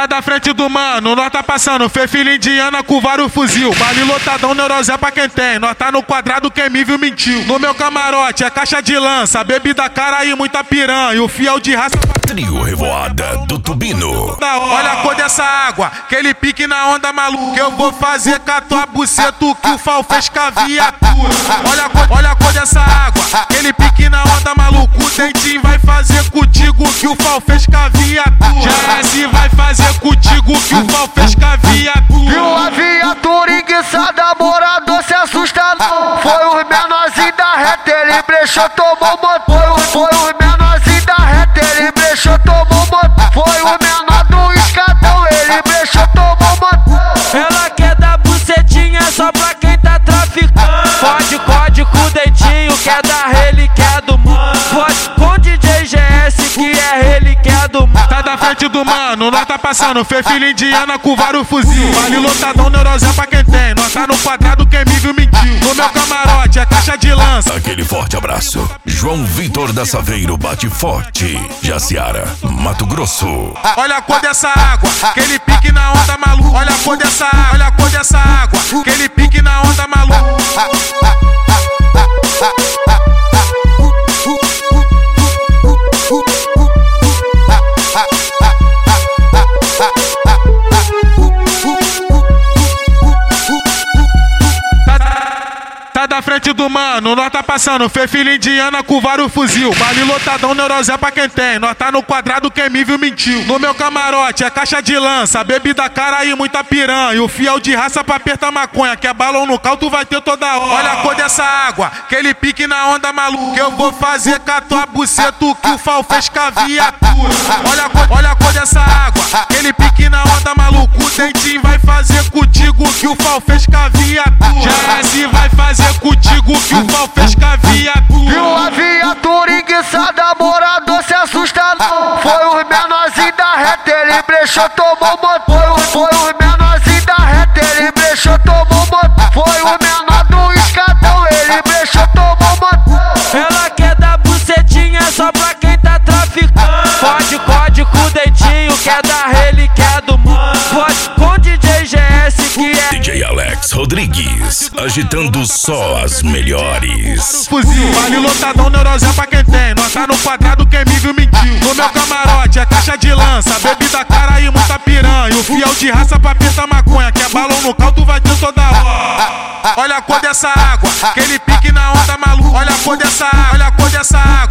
Tá da frente do mano, nós tá passando. Fê filha indiana com vários fuzil. Vale lotadão, neurosé pra quem tem. Nós tá no quadrado, quem me viu mentiu. No meu camarote é caixa de lança, bebida cara e muita piranha. O fiel de raça. Trio Revoada do Tubino. Olha a cor dessa água, aquele pique na onda maluca. Eu vou fazer com a tua buceta que o Fal fez com a viatura. Olha a cor dessa água, aquele pique na onda maluca. O dentinho vai fazer contigo que o Fal fez com a viatura. GS vai fazer contigo que o Fal fez com a viatura. Viu a viatura enguiçada, morador se assusta não. Foi os menorzinhos da reta, ele brechou, tomou motor. Foi os menorzinhos da reta, ele brechou, tomou motor. Foi o menor do escadão, ele brechou, tomou motor. Ela quer dar bucetinha só pra quem tá traficando. Fode código com o dentinho, quer dar relíquia do mano. Fode com DJ GS que é relíquia do mano. Tá da frente do mano, nós tá passando. Fê filha indiana com vários fuzil. Vale lotadão, neurosé pra quem tem. Nós tá no quadrado, quem me viu mentiu. No meu camarote é caixa de lança. Aquele forte abraço. João Vitor da Saveiro bate forte. Jaciara, Mato Grosso. Olha a cor dessa água, aquele pique na onda maluca. Olha a cor dessa água, olha a cor dessa água, aquele pique na onda maluca. Tá da frente do mano, nós tá passando. Fê filha indiana com vários fuzil. Vale lotadão, neurosé pra quem tem. Nós tá no quadrado, quem me viu mentiu. No meu camarote é caixa de lança, bebida cara e muita piranha. O fiel de raça pra apertar maconha, que é balão no cal, tu vai ter toda hora. Olha a cor dessa água, aquele pique na onda maluca. Eu vou fazer com a tua buceta que o Fal fez com a viatura. Olha a cor dessa água, aquele pique na onda maluca. O dentinho vai fazer contigo que o Fal fez com a viatura. GS vai fazer contigo que o Fal fez com a viatura. Viu a viatura enguiçada, morador se assusta não. Foi os menorzinhos da reta, ele brechou, tomou motor. Foi os menorzinhos da reta, ele brechou, tomou motor. Foi o menor do escadão, ele brechou, tomou motor. Ela quer dar bucetinha só pra quem tá traficando. Fode código com o dentinho, quer dar relíquia do mano. Fode com DJ GS que é DJ Alex Rodrigues, agitando só as melhores. Fuzil, vale lotadão, neurosé pra quem tem. Nós tá no quadrado, quem me viu mentiu. No meu camarote é caixa de lança, bebida cara e muita piranha. O fiel de raça pra apertar maconha, que é balão no cal, tu vai ter toda hora. Olha a cor dessa água, aquele pique na onda maluca. Olha a cor dessa água, olha a cor dessa água.